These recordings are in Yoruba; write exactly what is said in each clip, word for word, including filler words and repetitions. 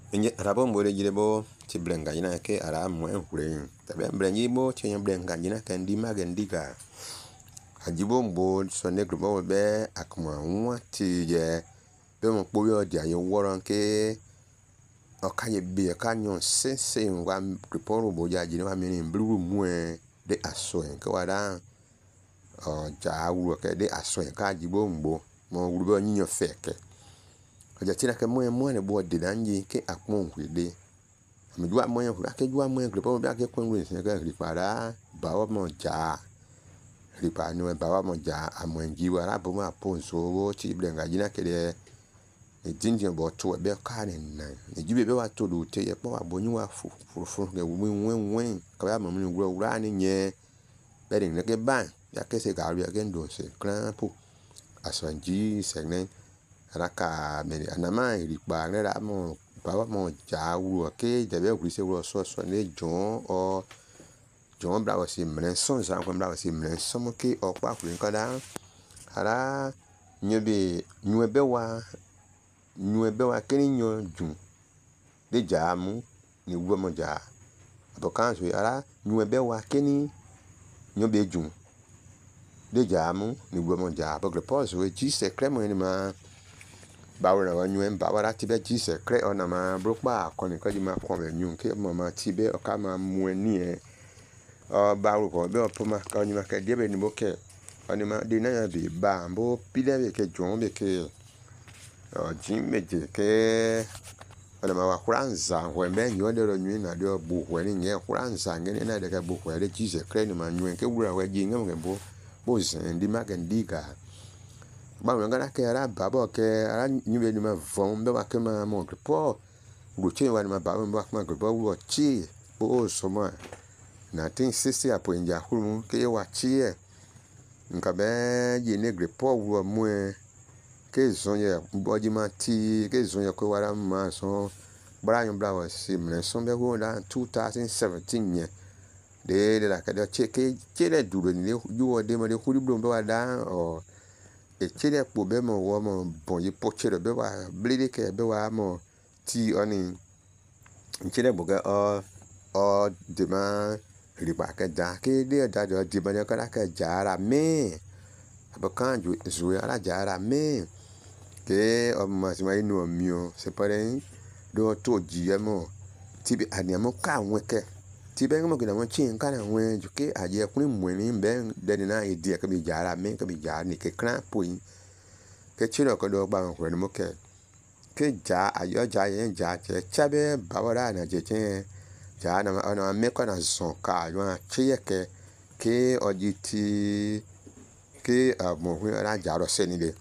Nje rabo mbore jirebo ti blenga ina ke ara mo en hure tabe blengi bo ti en blenga ina kan di magendiga ajibo mbo so ne grupo be akuma nwa ti je be mo po yo dia yo woran ke o kanye be ka nyon sense ngwa grupo ro bo ja jini wa mi ni blue mu e de aso en ke wada o ja wu ke de aso en ka ajibo mbo mo wu be nyo feke aja tina ke mo mo ne bo de danji ke akmo hwede mi jua mo yan ke jua mo yan grupo be ke kon ru sin ke ri para ba wa mo ja ri pa ni ba wa mo ja amo nji wa ra bo ma po so wo ti blenga jina ke de e jinjin bo to be ka ne na e jibe be wa to do te ye po wa bo ni wa fu fu fu ke wu wen wen ka ya mo ni wo ra ni nye be rin ke ban ya ke se ga ri ke ndo se kran po asanji se ne raka me anama ri pa ne ra mo ba wa mo ja wu ke je be wi se wo so so ne jon o jon bra wa si mren son za ko bra wa si mren so mo ke o pa ku nkan da ara nyobe nyebe wa nyebe wa ke ni nyo jun de ja mu ni wo mo ja to kan so ara nyebe wa ke ni nyobe jun de ja mu ni wo mo ja bo pause we ji se kremo ni ma ba wo na nyu en ba wa ti be ji se kre ona ma bro pa ko ni ko di ma ko be nyu ke mo ma ti be o ka ma mu ni e o ba wo ko be o po ma ka ni ma ke de be ni bo ke oni ma de na ya bi ba bo pile be ke jon be ke o jin meje ke ona ma wa kuranza ho me nyu de ro nyu na de bu ho ni nye kuranza nge na de ka bu ho de ji se kre ni ma nyu ke wura wa ji ngam ke bo bo zin di ma ke ndiga ba mo ngana ke ara ba bo ke ara nyube ni ma vom be wa ke ma mo ke po ru che wa ni ma ba mo ba ma ke bo wo chi bo so ma na tin sisi apo nja huru ke wa chi e nka be ji ne gre po wo mu e ke zonye bo ji ma ti ke zonye ko wa ma so bra nyu bra wa si mne so be wo da twenty seventeen nye de de la ka de che ke che de duro ni ju wo de mo de huru bro be wa da o e chere po be mo wo mo bon yi po chere be wa blede ke be wa mo ti oni chere bo ga o o de ma ri ba ka da ke de da do di ba ka la ka jara me bo kan ju zu ara jara me ke o ma si ma inu mi o se pare do to ji e mo ti bi ani mo ka won ke ti be mo ke na mo chin ka na won ju ke aje kun mu ni be de na idea ke bi jara me ke bi jara ni ke kran po yin ke chiro ko do ba ko ni mo ke ke ja ayo ja yen ja che chabe ba wora na je chen ja na ona me ko na son ka yo che ye ke ke ojiti ke mo hu ra ja ro se ni de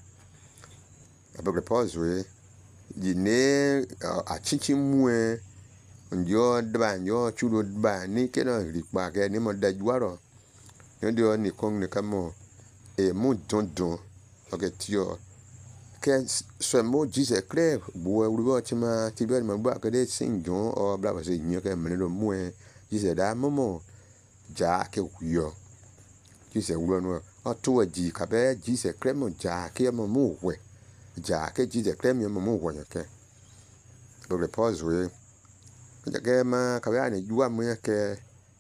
abegre pause we di ne a chichi mu e njo dba njo chudo dba ni ke no ri pa ke ni mo da juaro yo de oni kon ni kamo e mu don don o ke tio ke so mo ji se kre bo e ru ti ma ti be ma gba ke de sin jon o bla ba se yin ke me lo mu e ji se da mo mo ja ke yo ji se wu no o to ji ka be ji se kre mo ja ke mo mu we ja ke ji se kre mi mo mu we ke bo repose we ja ke ma ka ba ni juwa mu ke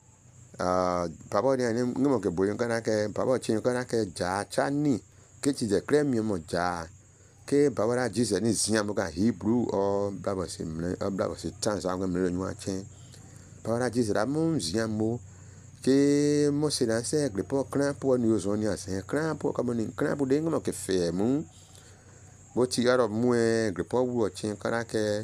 ah babo ni ni mo ke bo yin kana ke babo chi kana ke ja chani ke ji se kre mi mo ja ke bawara Jesus ni zia mo ka Hebrew o baba se mle o baba se tan sa ngam le nwa chen bawara Jesus ra mo zia mo ke mo se dan se gre po kran po ni o zo ni ase kran po ka mo ni kran po de ngam ke fe mu bo ti garo mu e gre po wu o chen kara ke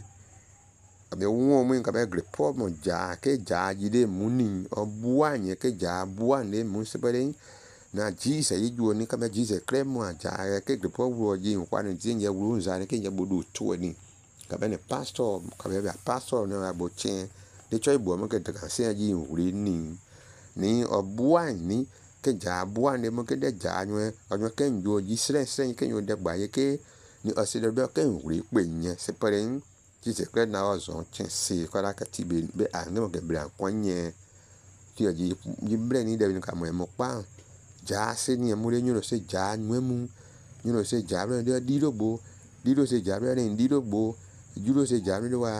abe won mu ka be gre po mo ja ke ja ji de mu ni o buwa nye ke ja buwa ne mu se pare na Jesus yi ju ni ka be Jesus kremo aja ke de po wo ji kwa ni tin ye wu nza ni ke ye bodu to ni ka be ne pastor ka be be pastor na bo chen de choi bo mo ke de ka se ji wuri ni ni obuan ni ke ja buan de mo ke de ja nyu o nyu ke njo ji sre sre ke nyu de gba ye ke ni o se de be ke wuri pe nye se pare Jesus kre na o zo chen se ka la ka ti be be a ne mo ke bra kwanye ti o ji ji bre ni de ni ka mo mo pa ja se ni mu le nyuro se ja nwemu nyuro se ja bre de dirogbo diro se ja bre ni dirogbo juro se ja bre wa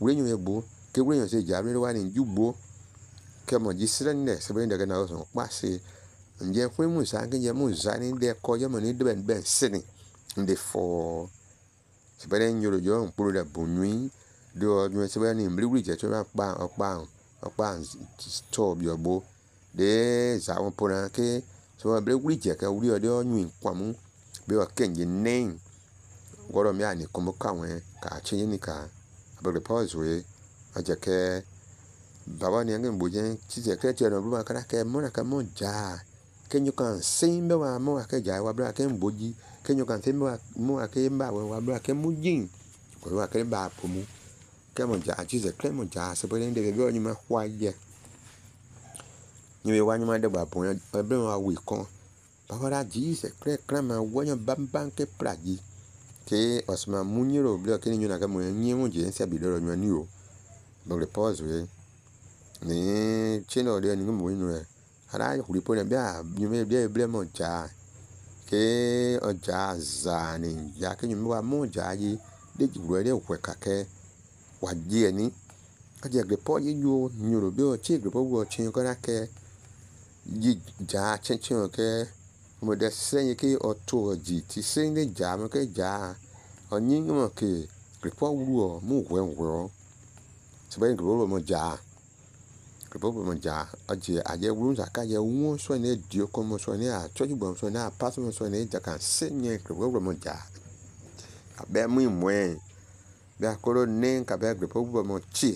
wure nyu ebo ke wure nyu se ja lo wa ni jubo ke mo ji srende se bende ga na so pa se nje fwe mu sa ke je mu za ni de ko je mo ni de ben ben sini nde fo se bende nyu lo jo mpuru da bunwi do nyu se bende ni mbri wuri je to pa opa opa to bi obo de za won pona ke so mbri wuri je ke wuri ode nyu kwamu be o kenje nen goro mi ani komo kawe ka chinyi ni ka abere pause we aje ke baba ni ngem boje chize ke che no buma kana ke mo na ka mo ja ke nyu kan simbe wa mo ka ja wa bra ke mboji ke nyu kan simbe wa mo ka mba wa bra ke mujin ko wa ke ba pomu ke mo ja chize ke mo ja se bere ndebe be onyu ma kwa ye nyu wa nyu ma de ba pon e be wa wi kon baba ra ji se kre krama wo nyu bam bam ke praji ke osma munyiro bla ke nyu na ka mo nyi mo je se bi do nyu ni o bo le pause we ni chino de ni mo inu e ara yu ripo ne bia nyu me bia bia mo ja ke o ja za ni ya ke nyu wa mo ja yi de ji ro de kwe ka ke wa ji ni ka je gbe po yi yo nyu ro bi o chi gbe po wo chi ko na ke ji ja chen chen ke mo de sen ke o to ji ti sen de ja mo ke ja o nyi mo ke gbe po wo mo we wo se ba gbe mo ja Bobo monja aje aje wurun zaka je won so ne dio komo so ne a choju bom so na pass mo so ne jaka senye bobo monja abe mu imwe be akoro ne ka be bobo mo chi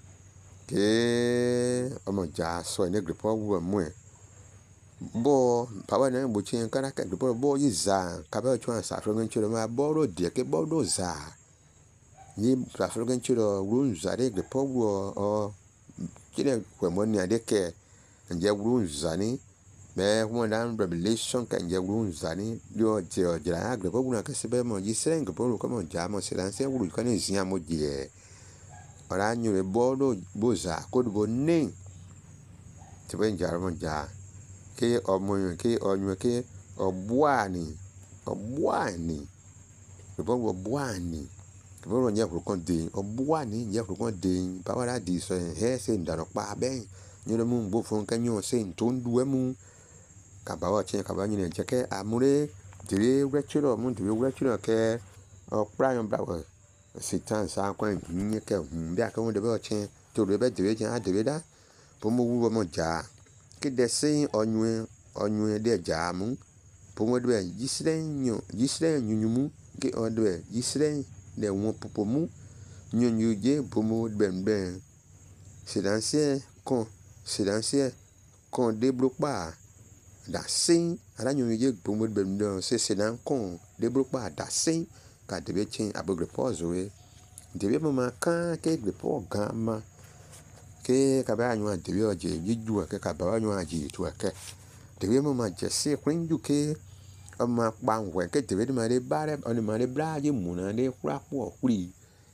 ke omonja so ne bobo wo mu bo pawa ne bo chi kana ka bobo bo yiza ka be chwa sa fro ngi chiro ma bo ro die ke bo do za ni sa fro ngi chiro wurun zare bobo wo o kile kwa mwani adeke nje wurun zani be wondan revelation ka nje wurun zani yo je ojira agre bo guna kasibe mo jisren go bo ko mo jamo silanse wuru kan ezia mo je ora nyure bodo boza ko do ne tibe njaro mo ja ke omo ke onyu ke obuani obuani bo bo buani bo nya ko kon de obuani nya ko kon de pa wala di so he se ndaro pa ben nyoro mu bo fon kan yo se ntondu emu ka ba wa chen ka ba nyine je ke amure dire wechiro mu dire wechiro ke o prayon brawo sitan sa kwan nyi ke hu bia ka won de ba chen to de be dire chen a dire da bo mo wu mo ja ke de se onyu onyu de ja mu bo mo de jisren nyo jisren nyunyumu ke o de jisren de won popomu nyonyu je bomo ben ben silencieux kon silencieux kon débloquer da sin ara nyonyu je bomo ben ben c'est silen kon débloquer da sin ka de bechin abogre pause we de be ma kan ke de po gama ke ka ba nyu de be oje jiju ke ka ba nyu aji tu ke de be ma je se kwinju ke o ma pa nwe ke de be ma de bare o ni ma de bra je mu na de kura po kuri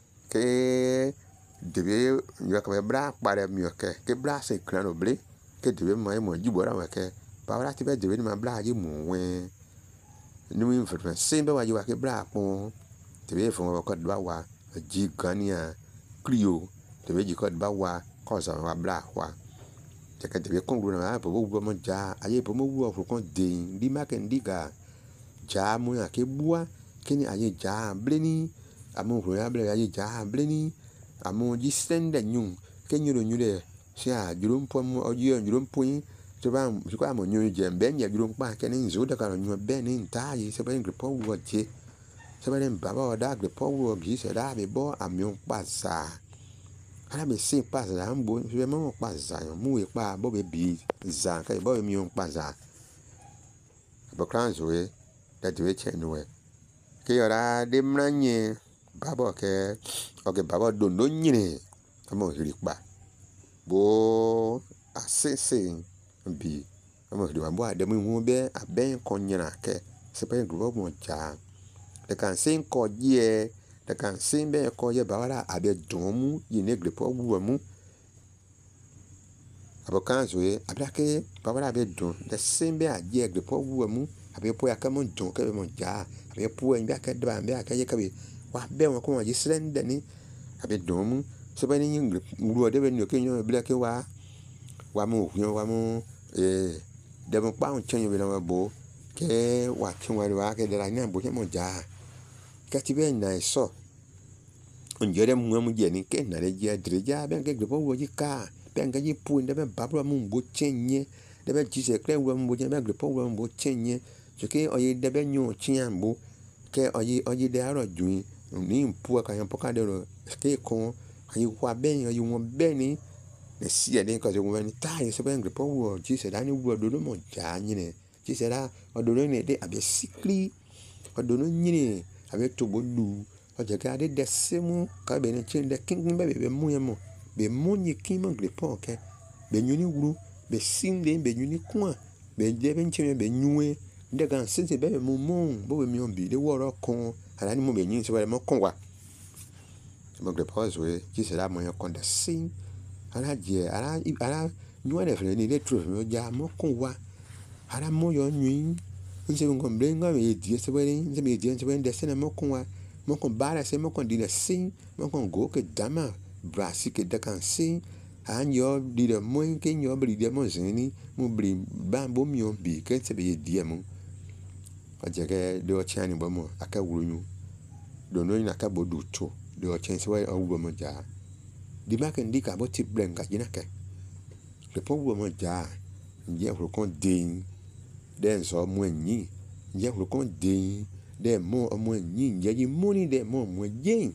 ke debe yo ka bra pare mi ke ke bra se kran obre ke debe ma mo jibora wa ke pa wala ti be debe ma bra ji mu we ni mi fere se be wa ji wa ke bra pon debe fo ko ba wa ji gania clio debe ji ko ba wa ko sa wa bra wa te ke debe kon ru na bo bo mo ja aye bo mo wu ofo kon de di ma ke ndiga ja mu ya ke bua kini aye ja bleni amu ro ya ble aye ja bleni amu ji sende nyun ke nyuro nyure sia jurum pom oji jurum pun to ba su kwa mo nyu je ben ya jurum pa ke ni zo da ka nyu ben ni ta yi se ben gpo wo je se ben baba o da gpo wo gi se da be bo amiun pa sa ala be se pa sa mbo se mo pa sa yo mu e pa bo be bi za ka bo mi un pa sa bo kan zo e da de che no e ke ora de mranye baba ke oke baba do no nyine amo hiri pa bo asese bi amo hiri bo ade mu hu be aben konyana ke se pe gbo mo ja de kan sin ko je de kan sin be ko ye baba abe domu yine gbo wu mu abokan zo e abake baba abe don de sin be aje gbo wu mu abe po ya ka mo don ke mo ja abe po en be ka dba be ka ye ka be wa be won ko wa jisrende ni abe domu sebe ni ngre ngru de be no ke nyo bla ke wa wa mu nyo wa mu eh de mo pa un chenyo be na bo ke wa kin wa wa ke de la nya bo ke mo ja ka ti be na so onjere mu mu je ni ke na le je dire ja be ke gbe wo ji ka be nga ji pu de be babro mu bo chenye de be ji se kre wo mu bo je be gbe po wo mu bo chenye so ke oye de be nyo chian bo ke oye oye de aro ju ni pu ka yan po ka de ro ke ko ayi wa ben ayi won ben ni ne si e den ko se won ni ta yi se ben gbe po wo ji se da ni wo do no mo ja yin ne ji se da odo ni de abe sikri odo no yin abe to bo lu oje ka de de semu ka be ni chin de king be be mu ye mo be mu ni king mo gbe po ke be nyu ni wuru be sim de be nyu ni kwa be je be chin be nyue de gan sin se be mu mu bo be mi on bi de wo ro kon ara ni mo be nyin se be mo kon wa mo gbe po so e ji se da mo ye kon de sin ara je ara ara nyu de fre ni de tro mo ja mo kon wa ara mo yo nyu nse mo kon bre nga me di se be ni nse me di se be de se na mo kon wa mo kon bara se mo kon di de sin mo kon go ke dama brasi ke de kan sin an yo di de mo ke nyo bri de mo zini mo bri ba bo mi on bi ke se be di mo o je ke de o chani bo mo aka wuru nyu do no ina ka bo du to de o chen se wa o wo mo ja di ma ke ndi ka bo ti blenga jina ke le po wo mo ja nje ro kon de den so mo nyi nje ro kon de de mo ọmọ yin je ji money de mo mo yin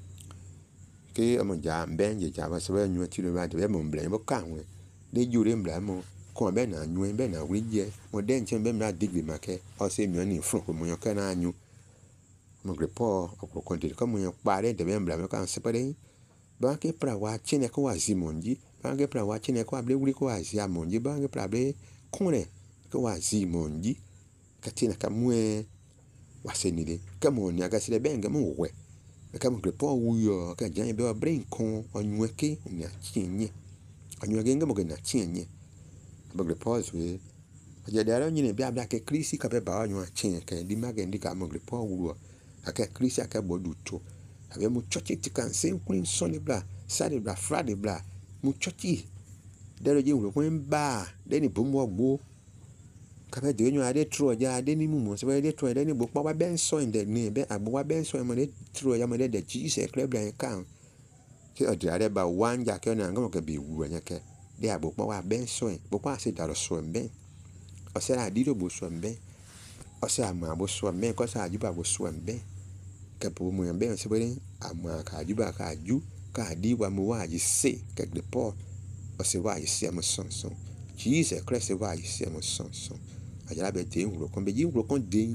ke ọmọ ja ben je ja ba se nyu ti lo ba de mo mble mo ka won de ju re mble mo ko be na nyu be na wi je mo de nche be na digbe ma ke o se mi oni fun ko mo yan ka na nyu mo gre po o ko de ko mo yan pa de de be mble mo ka se pa de ba ke pra wa chine ko wa zi monji ba ke pra wa chine ko able wuri ko wa zi monji ba ke pra be kune ko wa zi monji ka tina ka mwe wasenide kama ni aga sile benga mu we kama grepo wuyo ka jan be brain kon onweke ni achinye onweke ngamo ke na chinye ba grepo we aja dara nyine bi abda ke krisi ka be ba onwa chinye ke di mage ndi ka mo grepo wuyo aka krisi aka bodu to abe mu chochi tikan sen queen sonny bla sade bla friday bla mu chochi dero je wulo kwen ba deni bomo gbo kabe de nyu ade tro ja ade ni mu mo se be de tro de ni bo pa ben so in de ni be agbo wa ben so mo de tro ya mo de de ji se club la kan ke o de ade ba wan ja ke na ngam ke bi wu nya ke de agbo pa wa ben so bo pa se daro so ben o se adi do bo so ben o se ama bo so ben ko sa ajuba bo so ben ke bo mo ben se be ama ka ajuba ka aju ka di wa mo wa ji se ke de po o se wa ji se mo son son ji se club se wa ji se mo son son ajala be te nro kon be ji nro kon de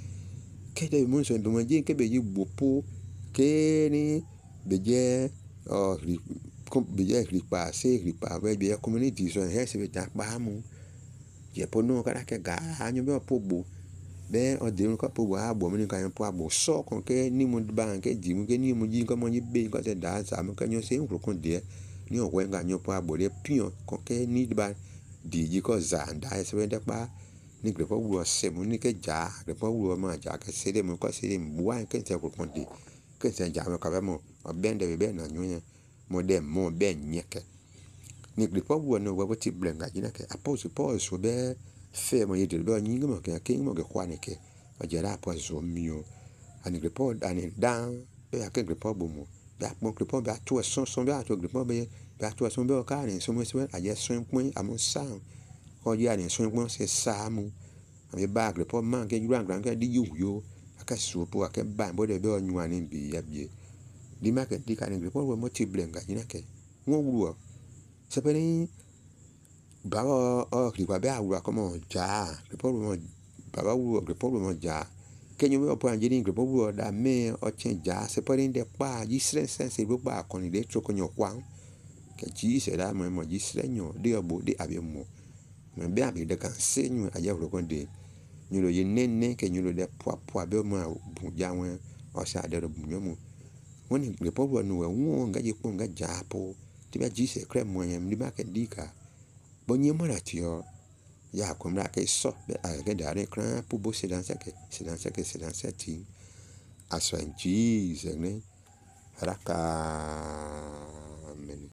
ke de mo so be mo je ke be ji gbopo ke ni be je o ri kon be je ri pa se ri pa be be community so he se be ta pa mu je po no ka ke ga anyo be po gbo be o de nko po wa gbo mi ni ka yan po agbo so kon ke ni mo ba ke ji mu ke ni mo ji ko mo ji be ko se da sa mo ka nyo se nro kon de ni o we nga nyo po agbo de pion kon ke ni ba di ji ko za nda se be de pa ni grepo wo se mu ni ke ja grepo wo ma ja ke se de mu ko se de mu wa ke se ko kon de ke se ja mo ka be mo o ben de be na nyu mo de mo ben nye ke ni grepo wo no wo ti blenga jina ke apose pose so be fe mo yede be nyi mo ke ke mo ke kwa ne ke o je ra po zo mi o ani grepo ani dan be ke grepo bo mo be mo grepo be to so so be to grepo be be to so be o ka ni so mo se a je so pin amo sa ko ya ni so pin se sa mu ami bag le po man ke yuran gran ke di yu yo aka so po aka ba bo de be onyu ani bi ya bi di ma ke di ka ni po wo mo ti blenga jina ke won wu o se pe ni ba o ri ba be awura ko mo ja le po mo baba wu le po mo ja ke nyu mo po anje ni le po wu da me o chen ja se pe ni de pa ji sren sen se bo pa ko ni de tro ko nyo kwa ke ji se da mo mo ji sren nyo de obo de abi mo me be abi de kan se nyu aja ro kon de nyulo ye nene ke nyulo de poa poa be mo bu ja won o sa de ro bu nyomu woni le po wo no wo nga je po nga ja po ti ba ji se kre mo yem di ma ke di ka bo nyi mo na ti o ya ko mra ke so be a ke da re kran pu bo se dan se ke se dan se ke se dan se ti aso en ji se ne Raka